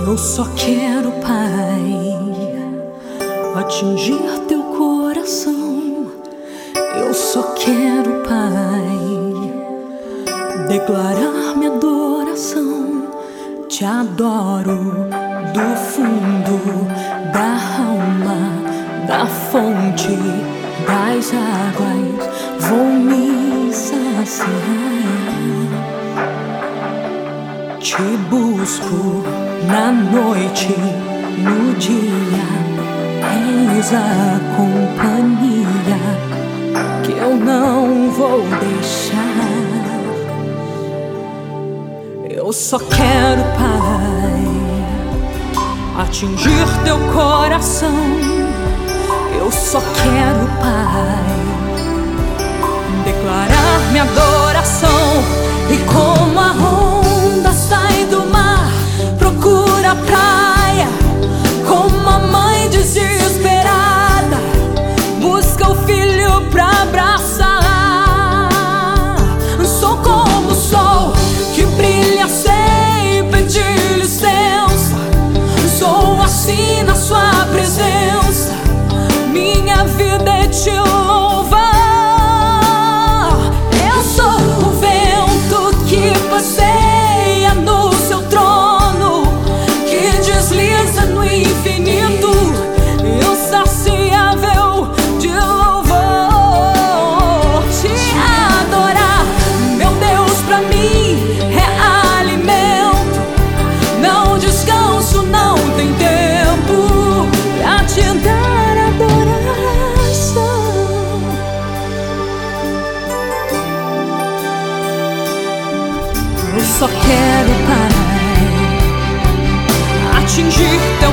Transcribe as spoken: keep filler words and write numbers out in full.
Eu só quero, Pai, atingir teu coração. Eu só quero, Pai, declarar minha adoração. Te adoro do fundo da alma, da fonte das águas, vou me saciar. Te busco na noite, no dia, eis a companhia que eu não vou deixar. Eu só quero, Pai, atingir teu coração. Eu só quero, Pai, declarar minha adoração. E como a onda sai do mar, procura a praia, como a mãe desesperada busca o filho pra abraçar. Sou como o sol que brilha sem pedir licença. Sou assim na sua presença, minha vida é te louvar. Eu sou o vento que passeia no seu trono, que desliza no infinito, insaciável de louvor. Te adorar, meu Deus, pra mim é alimento. Não descanso, não tem tempo pra te dar adoração. Eu só quero, Pai, atingir teu